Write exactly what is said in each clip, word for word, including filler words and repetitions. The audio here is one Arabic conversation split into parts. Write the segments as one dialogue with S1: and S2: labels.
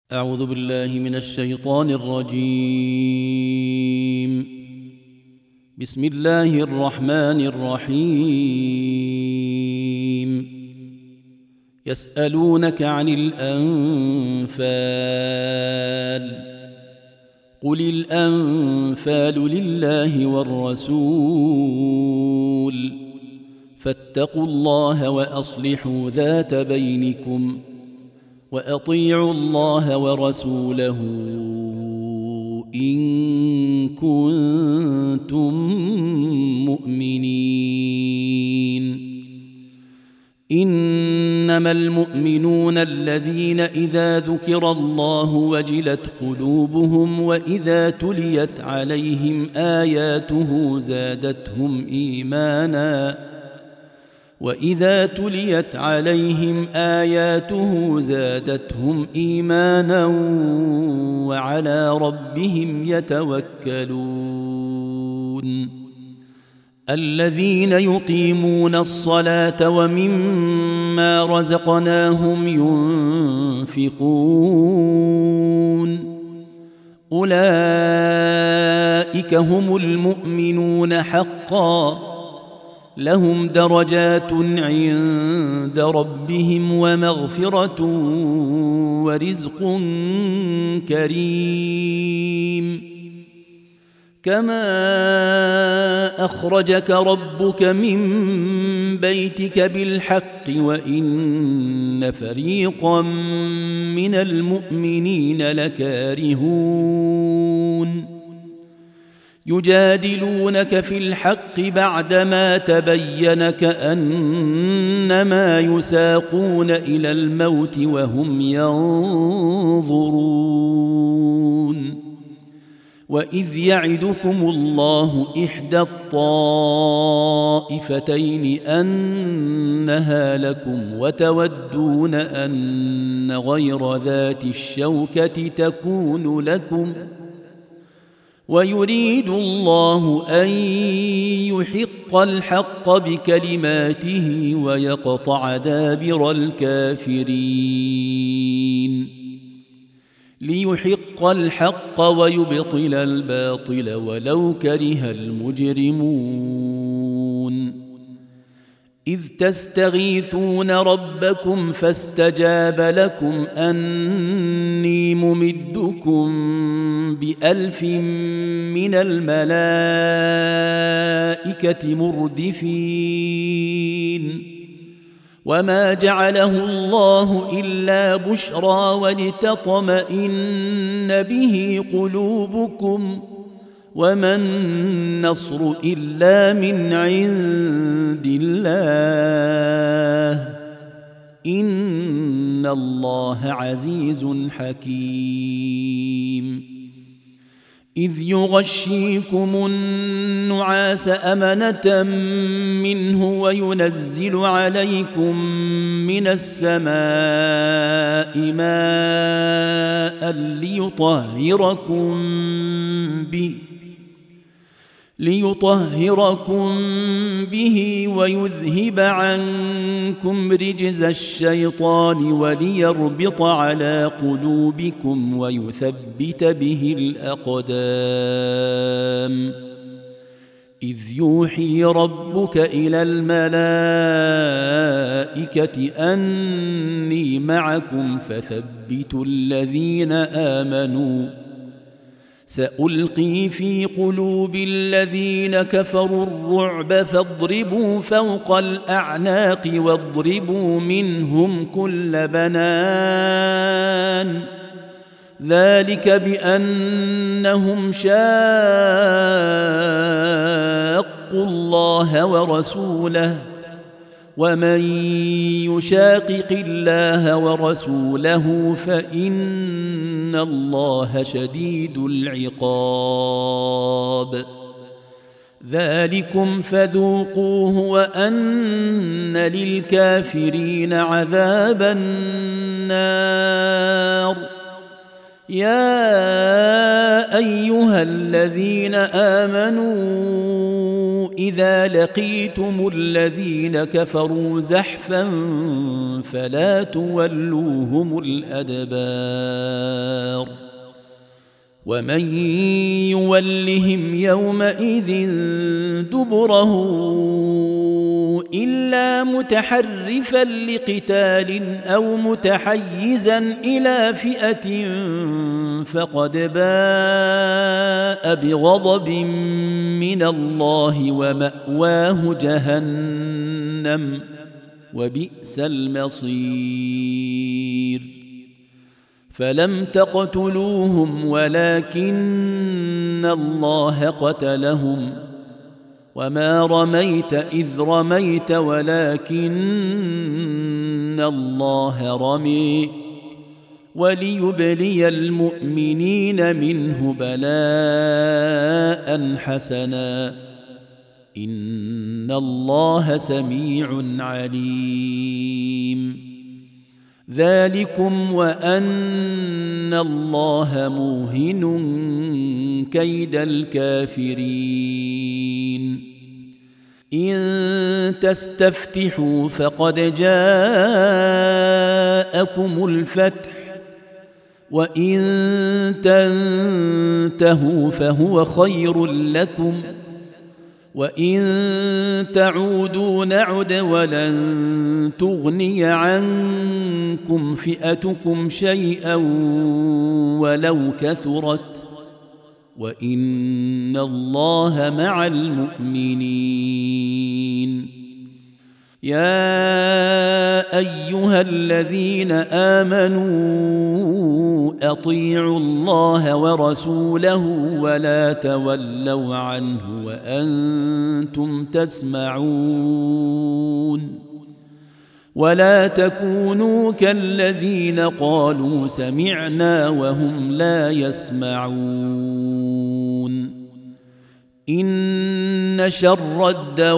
S1: أعوذ بالله من الشيطان الرجيم. بسم الله الرحمن الرحيم. يسألونك عن الأنفال قل الأنفال لله والرسول فاتقوا الله وأصلحوا ذات بينكم وأطيعوا الله ورسوله إن كنتم مؤمنين. إنما المؤمنون الذين إذا ذكر الله وجلت قلوبهم وإذا تليت عليهم آياته زادتهم إيمانا وإذا تليت عليهم آياته زادتهم إيمانا وعلى ربهم يتوكلون. الذين يقيمون الصلاة ومما رزقناهم ينفقون أولئك هم المؤمنون حقا لهم درجات عند ربهم ومغفرة ورزق كريم. كما أخرجك ربك من بيتك بالحق وإن فريقا من المؤمنين لكارهون يجادلونك في الحق بعدما تبين كأنما يساقون إلى الموت وهم ينظرون. وإذ يعدكم الله إحدى الطائفتين أنها لكم وتودون أن غير ذات الشوكة تكون لكم ويريد الله أن يحق الحق بكلماته ويقطع دابر الكافرين ليحق الحق ويبطل الباطل ولو كره المجرمون. إذ تستغيثون ربكم فاستجاب لكم أني ممدكم بألف من الملائكة مردفين وما جعله الله إلا بشرى ولتطمئن به قلوبكم وما النصر إلا من عند الله إن الله عزيز حكيم. إذ يغشيكم النعاس أمنة منه وينزل عليكم من السماء ماء ليطهركم به ليطهركم به ويذهب عنكم رجز الشيطان وليربط على قلوبكم ويثبت به الأقدام. إذ يوحي ربك إلى الملائكة أني معكم فثبتوا الذين آمنوا سألقي في قلوب الذين كفروا الرعب فاضربوا فوق الأعناق واضربوا منهم كل بنان ذلك بأنهم شاقوا الله ورسوله ومن يشاقق الله ورسوله فإن الله شديد العقاب. ذلكم فذوقوه وأن للكافرين عذاب النار. يا أيها الذين آمنوا إذا لقيتم الذين كفروا زحفا فلا تولوهم الأدبار ومن يولهم يومئذ دبره إلا متحرفا لقتال أو متحيزا إلى فئة فقد باء بغضب من الله ومأواه جهنم وبئس المصير فلم تقتلوهم ولكن الله قتلهم وما رميت إذ رميت ولكن الله رمي وليبلي المؤمنين منه بلاء حسنا إن الله سميع عليم ذلكم وأن الله موهن كيد الكافرين إن تستفتحوا فقد جاءكم الفتح وإن تنتهوا فهو خير لكم وإن تعودوا نعد ولن تغني عنكم فئتكم شيئا ولو كثرت وإن الله مع المؤمنين يا أيها الذين آمنوا أطيعوا الله ورسوله ولا تولوا عنه وأنتم تسمعون ولا تكونوا كالذين قالوا سمعنا وهم لا يسمعون إن شر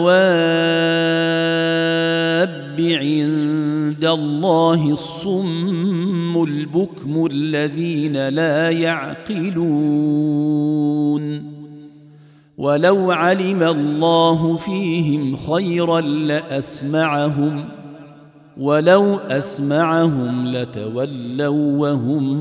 S1: الدواب عند الله الصم البكم الذين لا يعقلون ولو علم الله فيهم خيرا لأسمعهم ولو أسمعهم لتولوا وهم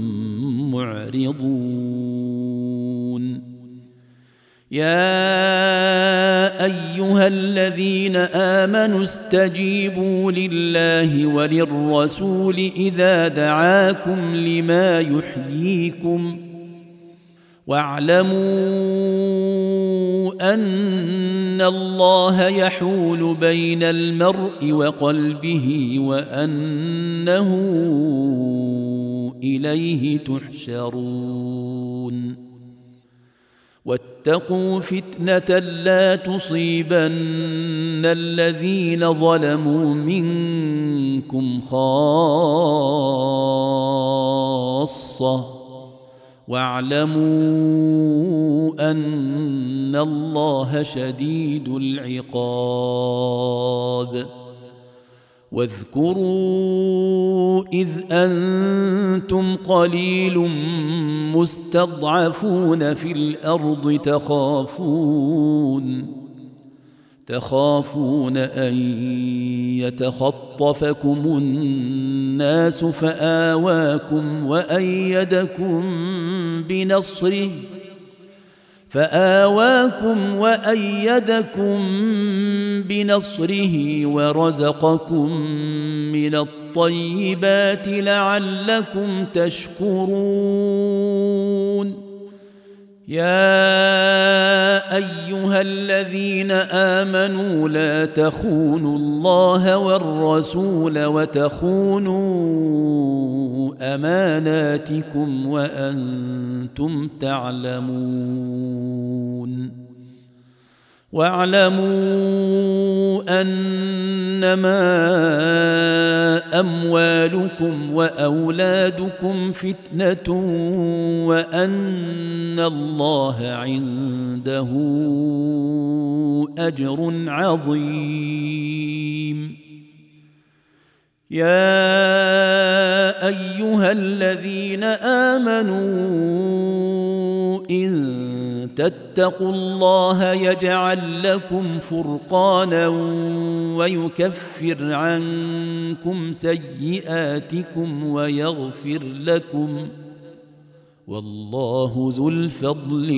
S1: معرضون يا أيها الذين آمنوا استجيبوا لله وللرسول إذا دعاكم لما يحييكم واعلموا أن الله يحول بين المرء وقلبه وأنه إليه تحشرون واتقوا فتنة لا تصيبن الذين ظلموا منكم خاصة واعلموا أن الله شديد العقاب واذكروا إذ أنتم قليل مستضعفون في الأرض تخافون تخافون أن يتخطفكم الناس فآواكم وأيدكم بنصره فآواكم وأيدكم بنصره ورزقكم من الطيبات لعلكم تشكرون يا أيها الذين آمنوا لا تخونوا الله والرسول وتخونوا أماناتكم وأنتم تعلمون واعلموا أنما أموالكم وأولادكم فتنة وأن الله عنده أجر عظيم يا أيها الذين آمنوا إن تتقوا الله يجعل لكم فرقانا ويكفر عنكم سيئاتكم ويغفر لكم والله ذو الفضل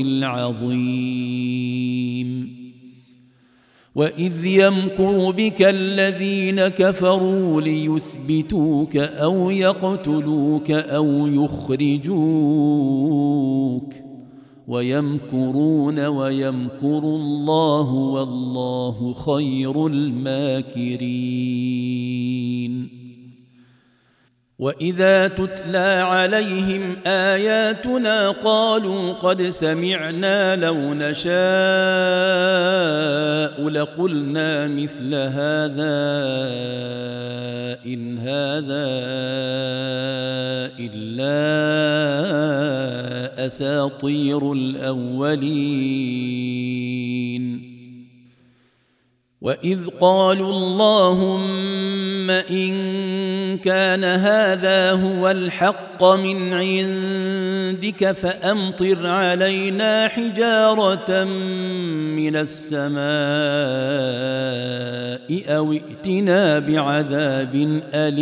S1: العظيم. وإذ يمكر بك الذين كفروا ليثبتوك أو يقتلوك أو يخرجوك ويمكرون ويمكر الله والله خير الماكرين. وإذا تتلى عليهم آياتنا قالوا قد سمعنا لو نشاء لقلنا مثل هذا إن هذا إلا أساطير الأولين. وإذ قالوا اللهم إن كان هذا هو الحق من عندك فأمطر علينا حجارة من السماء أو ائتنا بعذاب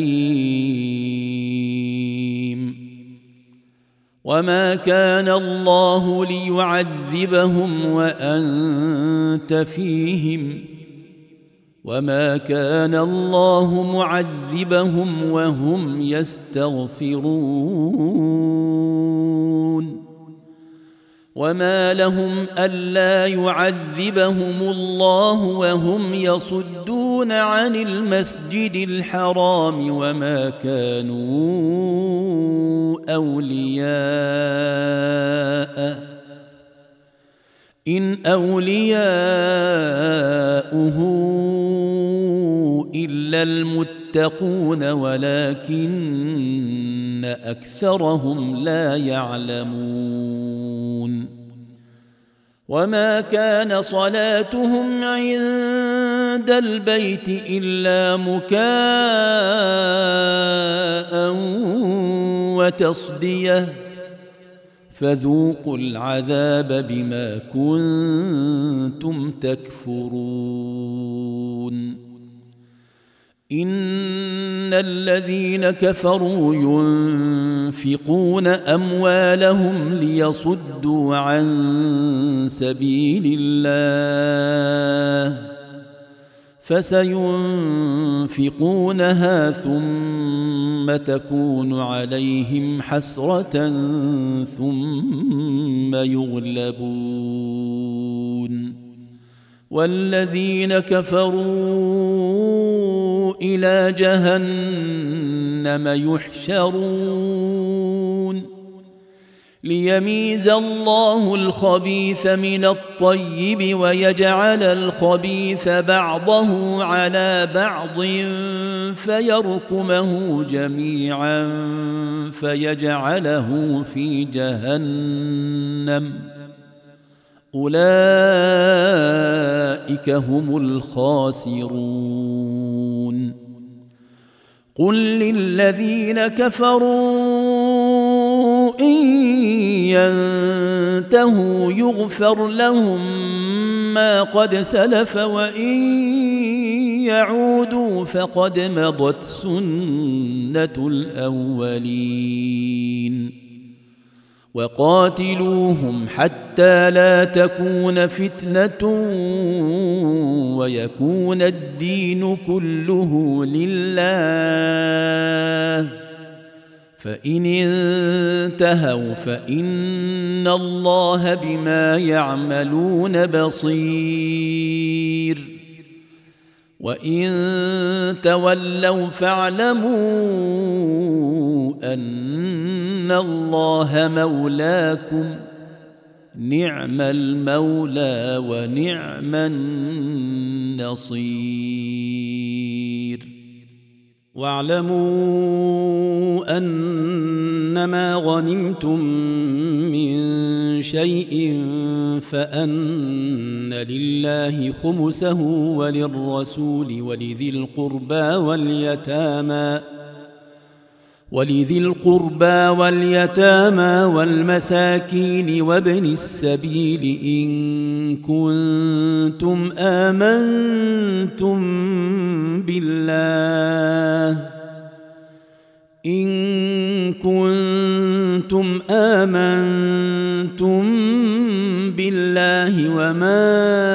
S1: أليم. وما كان الله ليعذبهم وأنت فيهم وما كان الله معذبهم وهم يستغفرون. وما لهم ألا يعذبهم الله وهم يصدون عن المسجد الحرام وما كانوا أولياءه إن أولياؤه إلا المتقون ولكن أكثرهم لا يعلمون. وما كان صلاتهم عند البيت إلا مكاء وتصدية فذوقوا العذاب بما كنتم تكفرون. إن الذين كفروا ينفقون أموالهم ليصدوا عن سبيل الله فسينفقونها ثم تكون عليهم حسرة ثم يغلبون والذين كفروا إلى جهنم يحشرون ليميز الله الخبيث من الطيب ويجعل الخبيث بعضه على بعض فيركمه جميعا فيجعله في جهنم أولئك هم الخاسرون. قل للذين كفروا إن ينتهوا يغفر لهم ما قد سلف وإن يعودوا فقد مضت سنة الأولين. وقاتلوهم حتى لا تكون فتنة ويكون الدين كله لله فإن انتهوا فإن الله بما يعملون بصير وإن تولوا فاعلموا أن الله مولاكم نعم المولى ونعم النصير. واعلموا أنما غنمتم من شيء فأن لله خمسه وللرسول ولذي القربى واليتامى ولذي القربى واليتامى والمساكين وابن السبيل إن كنتم آمنتم بالله إن كنتم آمنتم بالله وما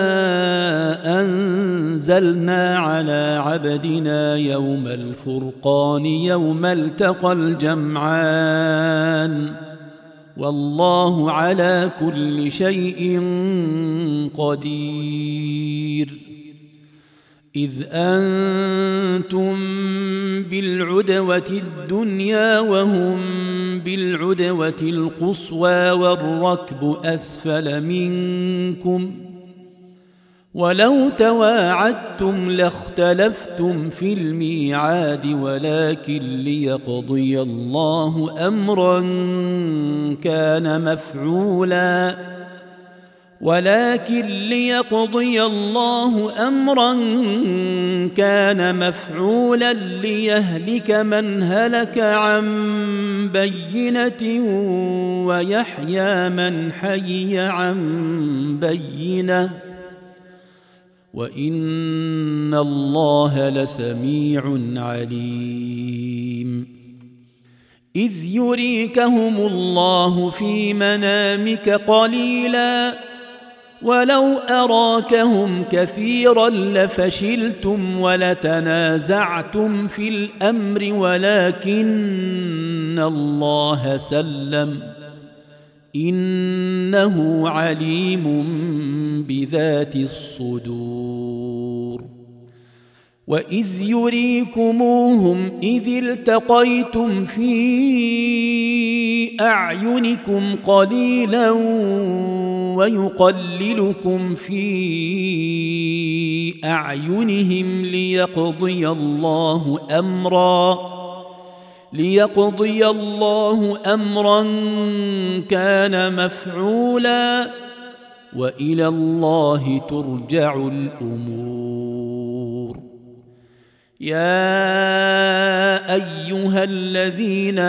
S1: أنزلنا على عبدنا يوم الفرقان يوم التقى الجمعان والله على كل شيء قدير. إذ أنتم بالعدوة الدنيا وهم بالعدوة القصوى والركب أسفل منكم ولو تواعدتم لاختلفتم في الميعاد ولكن ليقضي الله أمرا كان مفعولا ولكن ليقضي الله أمرا كان مفعولا ليهلك من هلك عن بينة ويحيى من حي عن بينة وإن الله لسميع عليم. إذ يريكهم الله في منامك قليلا ولو أراكهم كثيرا لفشلتم ولتنازعتم في الأمر ولكن الله سلم إنه عليم بذات الصدور. وإذ يريكموهم إذ التقيتم في أعينكم قليلا ويقللكم في أعينهم ليقضي الله أمرا ليقضي الله أمرا كان مفعولا وإلى الله ترجع الأمور. يا أيها الذين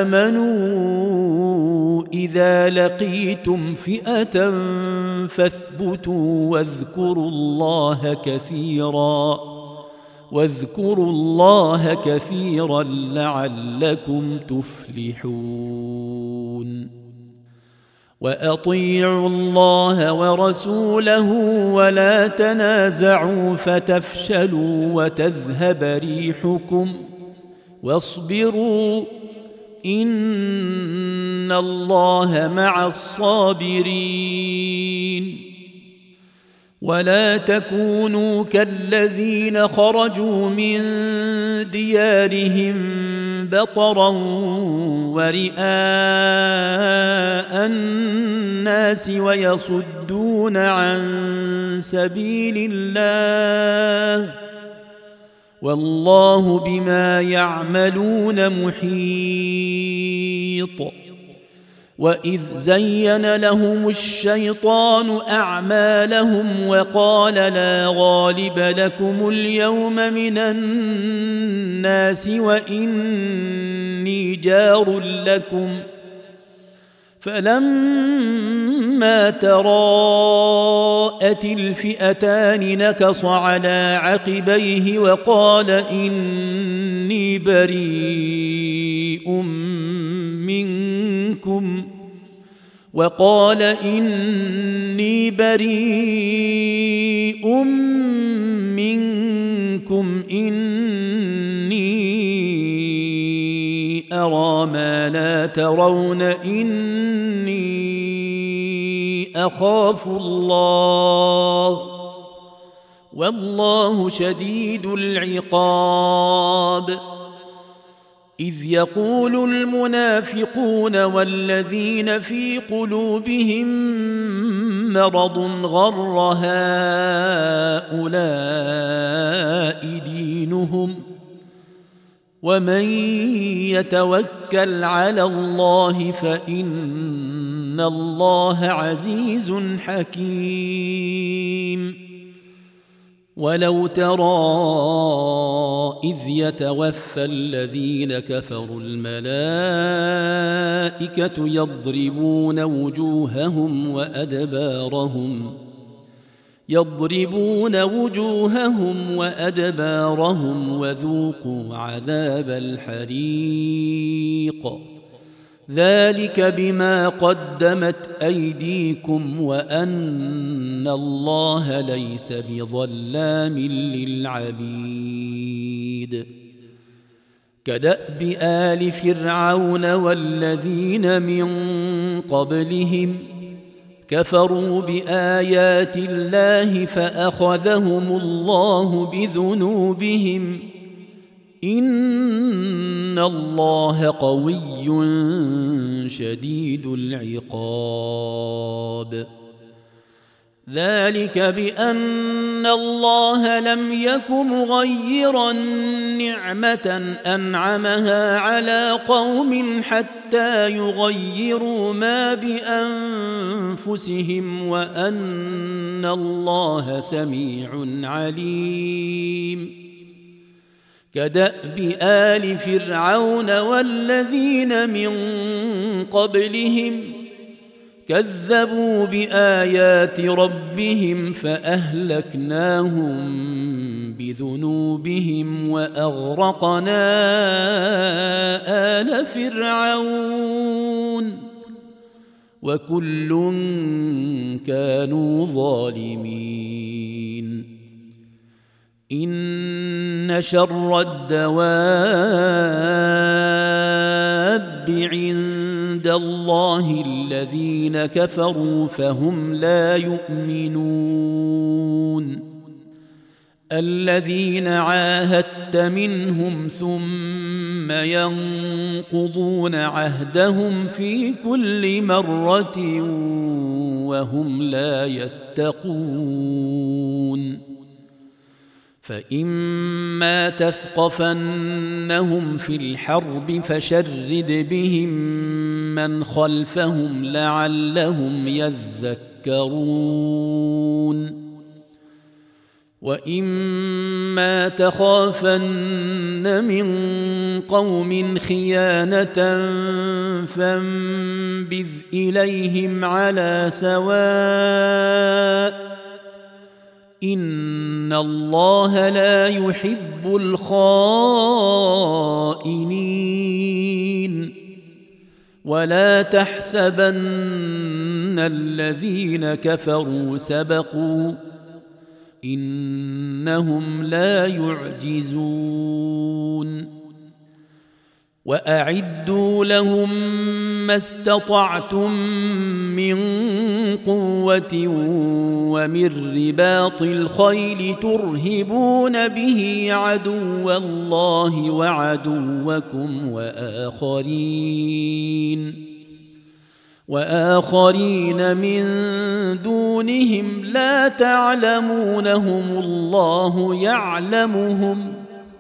S1: آمنوا إذا لقيتم فئة فاثبتوا واذكروا الله كثيرا واذكروا الله كثيرا لعلكم تفلحون. وأطيعوا الله ورسوله ولا تنازعوا فتفشلوا وتذهب ريحكم واصبروا إن الله مع الصابرين. ولا تكونوا كالذين خرجوا من ديارهم بطرا ورئاء الناس ويصدون عن سبيل الله والله بما يعملون محيط. وإذ زين لهم الشيطان أعمالهم وقال لا غالب لكم اليوم من الناس وإني جار لكم فلما تراءت الفئتان نكص على عقبيه وقال إني بريء منكم وقال إني بريء منكم إني أرى ما لا ترون إني أخاف الله والله شديد العقاب. إذ يقول المنافقون والذين في قلوبهم مرض غر هؤلاء دينهم ومن يتوكل على الله فإن الله عزيز حكيم. ولو ترى إذ يتوفى الذين كفروا الملائكة يضربون وجوههم وأدبارهم يضربون وجوههم وأدبارهم وذوقوا عذاب الحريق ذلك بما قدمت أيديكم وأن الله ليس بظلام للعبيد كدأب آل فرعون والذين من قبلهم كفروا بآيات الله فأخذهم الله بذنوبهم إن الله قوي شديد العقاب ذلك بأن الله لم يك مغيرا نعمة أنعمها على قوم حتى يغيروا ما بأنفسهم وأن الله سميع عليم كدأب آل فرعون والذين من قبلهم كذبوا بآيات ربهم فأهلكناهم بذنوبهم وأغرقنا آل فرعون وكل كانوا ظالمين إن شر الدواب عند الله الذين كفروا فهم لا يؤمنون الذين عاهدت منهم ثم ينقضون عهدهم في كل مرة وهم لا يتقون فإما تثقفنهم في الحرب فشرد بهم من خلفهم لعلهم يذكرون وإما تخافن من قوم خيانة فانبذ إليهم على سواء إن الله لا يحب الخائنين ولا تحسبن الذين كفروا سبقوا إنهم لا يعجزون وأعدوا لهم ما استطعتم من قوة ومن رباط الخيل ترهبون به عدو الله وعدوكم وآخرين وآخرين من دونهم لا تعلمونهم الله يعلمهم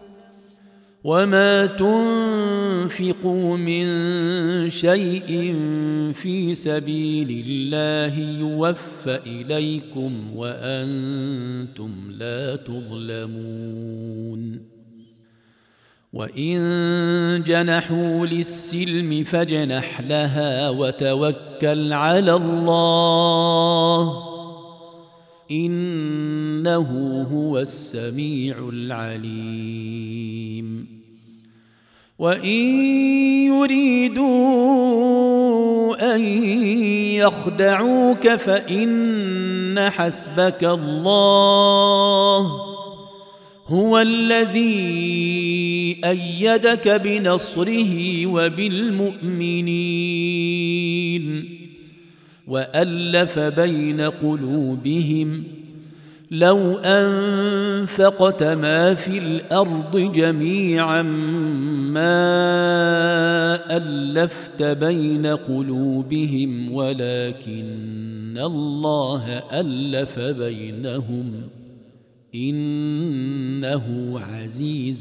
S1: وما تنفقوا من شيء في سبيل الله يوفى إليكم وأنتم لا تظلمون وإن جنحوا للسلم فاجنح لها وتوكل على الله إنه هو السميع العليم وإن يريدوا أن يخدعوك فإن حسبك الله هو الذي أيدك بنصره وبالمؤمنين وألف بين قلوبهم لو أنفقت ما في الأرض جميعا ما ألفت بين قلوبهم ولكن الله ألف بينهم إنه عزيز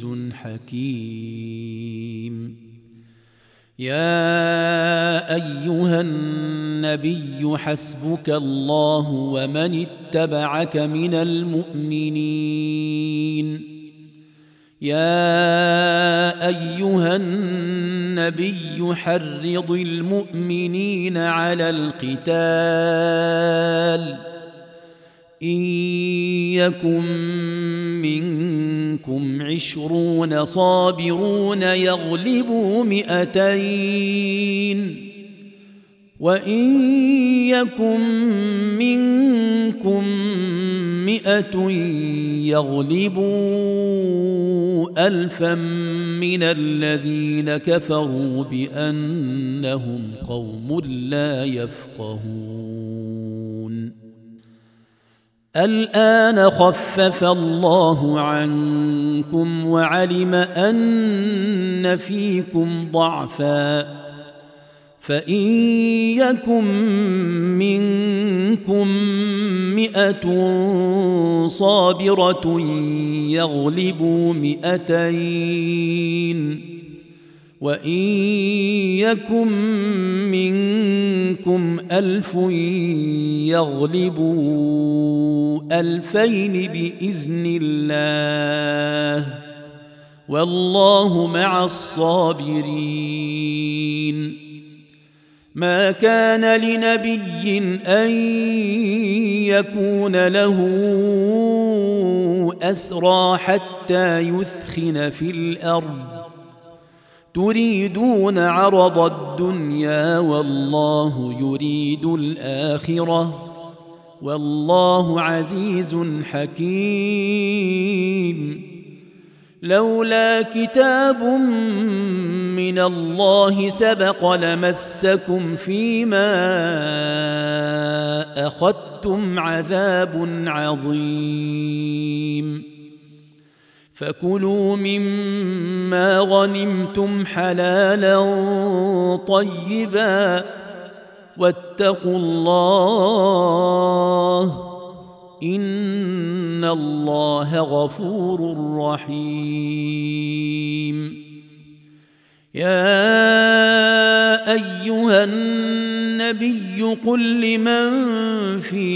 S1: حكيم يا أيها الناس النبي حسبك الله ومن اتبعك من المؤمنين يا أيها النبي حرض المؤمنين على القتال إن يكن منكم عشرون صابرون يغلبوا مئتين وإن يكن منكم مئة يغلبوا ألفا من الذين كفروا بأنهم قوم لا يفقهون الآن خفف الله عنكم وعلم أن فيكم ضعفا فإن يكن منكم مئة صابرة يغلبوا مئتين وإن يكن منكم ألف يغلبوا ألفين بإذن الله والله مع الصابرين ما كان لنبي أن يكون له أسرى حتى يثخن في الأرض تريدون عرض الدنيا والله يريد الآخرة والله عزيز حكيم لولا كتاب من الله سبق لمسكم فيما أخذتم عذاب عظيم فكلوا مما غنمتم حلالا طيبا واتقوا الله إن الله غفور رحيم يا أيها النبي قل لمن في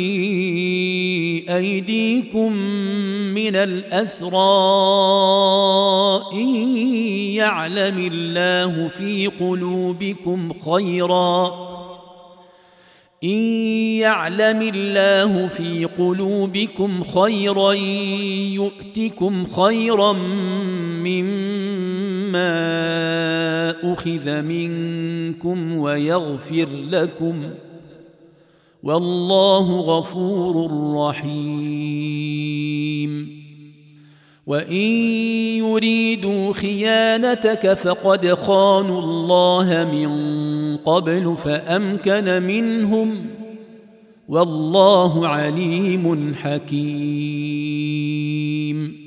S1: أيديكم من الأسرى إن يعلم الله في قلوبكم خيرا إن يعلم الله في قلوبكم خيرا يؤتكم خيرا مما أخذ منكم ويغفر لكم والله غفور رحيم وإن يريدوا خيانتك فقد خانوا الله من قبل فأمكن منهم والله عليم حكيم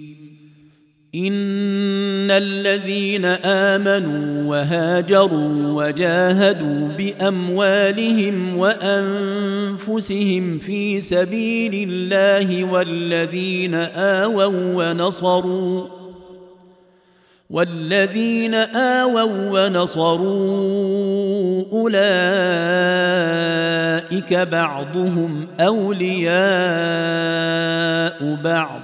S1: إن الذين آمنوا وهاجروا وجاهدوا بأموالهم وأنفسهم في سبيل الله والذين آووا ونصروا والذين آووا ونصروا أولئك بعضهم أولياء بعض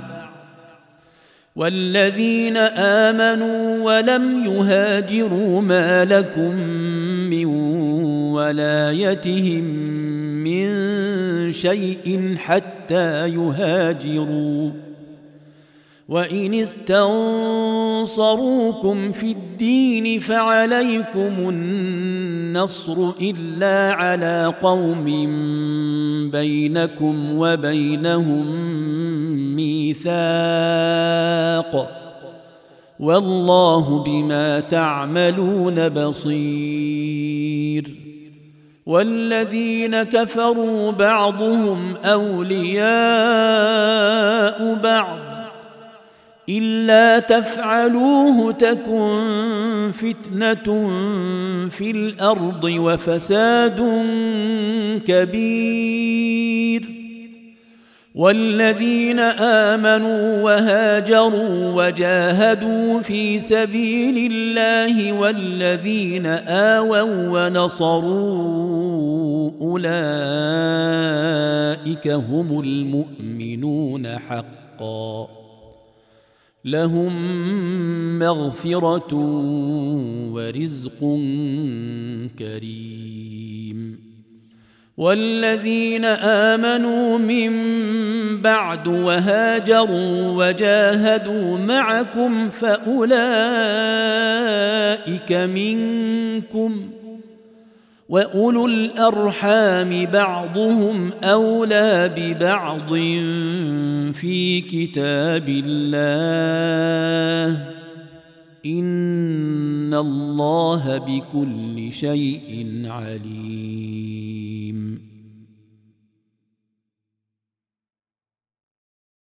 S1: والذين آمنوا ولم يهاجروا ما لكم من ولايتهم من شيء حتى يهاجروا وإن استنصروكم في الدين فعليكم النصر إلا على قوم بينكم وبينهم ميثاق والله بما تعملون بصير والذين كفروا بعضهم أولياء بعض إلا تفعلوه تكن فتنة في الأرض وفساد كبير والذين آمنوا وهاجروا وجاهدوا في سبيل الله والذين آووا ونصروا أولئك هم المؤمنون حقا لهم مغفرة ورزق كريم. والذين آمنوا من بعد وهاجروا وجاهدوا معكم فأولئك منكم وأولو الأرحام بعضهم أولى ببعض في كتاب الله إن الله بكل شيء عليم.